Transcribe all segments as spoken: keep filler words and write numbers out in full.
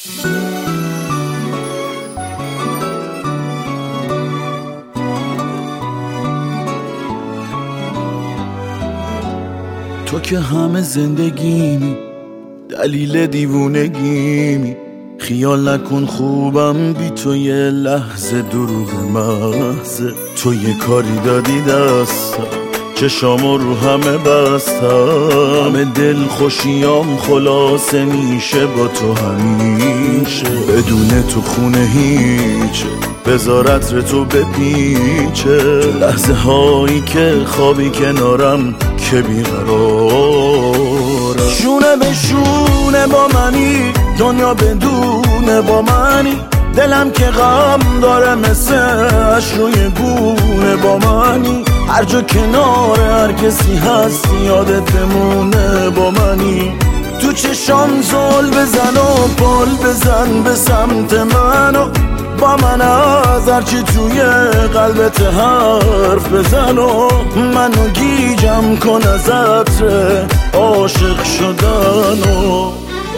تو که همه زندگیمی، دلیل دیوونگیمی. خیال نکن خوبم بی تو یه لحظه، دروغ محضه. تو یه کاری دادی دستم، چشامو رو همه بستم. همه دل خوشیام خلاصه میشه با تو همیشه. بدون تو خونه هیچه، بذار عطر تو بپیچه. لحظه هایی که خوابی کنارم که بیقرارم. شونه به شونه با منی، دنیا بدونه با منی. دلم که غم داره مثل اش روی گونه با منی. هر جا کنار هر کسی هست یادت بمونه با منی. تو چشام زل بزن و پل بزن به سمت منو. با من از هرچی توی قلبت حرف بزن و منو گیجم کن از عطر عاشق شدن و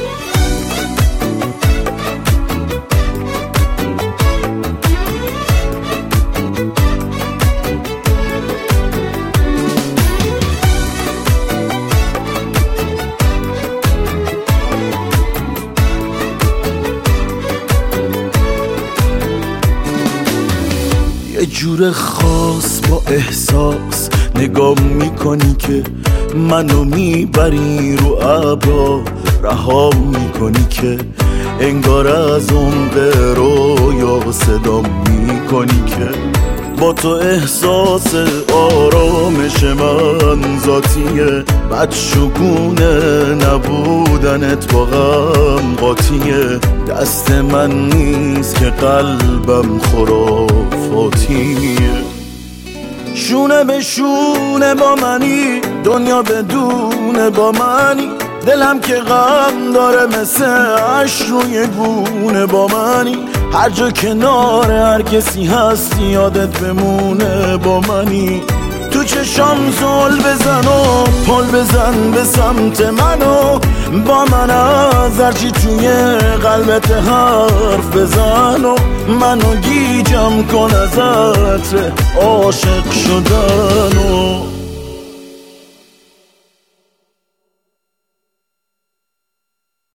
یه جور خاص با احساس نگاه میکنی که منو میبری رو ابرا. رها میکنی که انگار از عمق رویا صدا میکنی که با تو احساس آرامش من ذاتیه. بدشگونه نبودنت با غم قاطیه. دست من نیست که قلبم خرافاتیه. شونه به شونه با منی، دنیا بدونه با منی. دلم که غم داره مثل اش روی گونه با منی. هر جا کنار هر کسی هست یادت بمونه با منی. تو چشام زل بزن و پل بزن به سمت منو. با من از هرچی توی قلبت حرف بزن و منو گیجم کن از عطر عاشق شدن و